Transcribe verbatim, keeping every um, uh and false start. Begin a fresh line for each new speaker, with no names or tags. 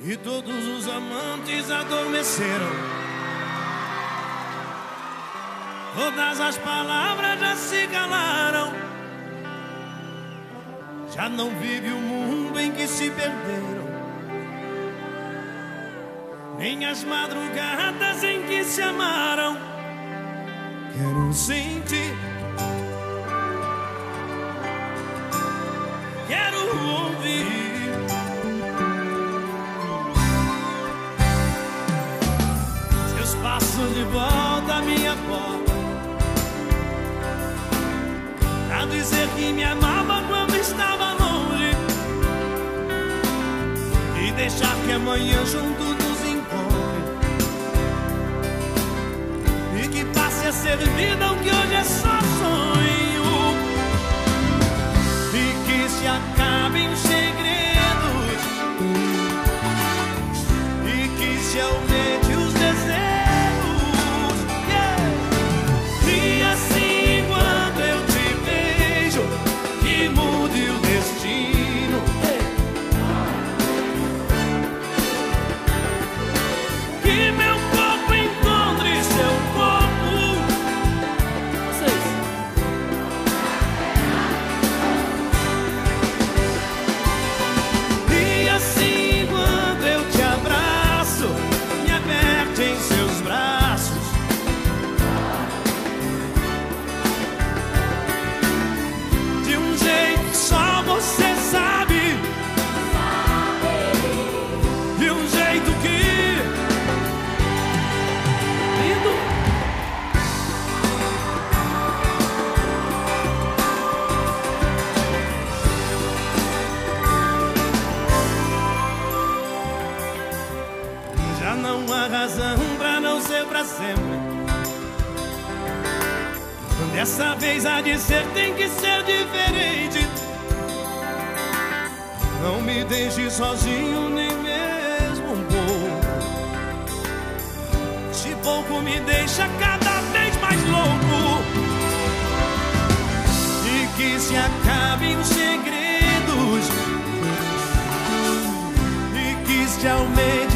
E todos os amantes adormeceram. Todas as palavras já se calaram. Já não vive o mundo em que se perderam, nem as madrugadas em que se amaram. Quero sentir, quero ouvir seus passos de volta à minha porta, pra dizer que me amava quando estava longe, e deixar que amanhã junto nos encontre, e que passe a ser vida o que hoje é só sonho, e que se acabem os segredos, e que se aumente os desejos, yeah. E assim enquanto eu te vejo, que mude o destino, que meu corpo encontre seu corpo. Vocês. E assim quando eu te abraço, me aperte em seus braços, de um jeito que só você sabe, de um jeito que já não há razão pra não ser pra sempre. Dessa vez há de ser, tem que ser diferente. Não me deixe sozinho nem mesmo um pouco. Se pouco me deixa cada vez mais louco. E que se acabem os segredos, e que se aumente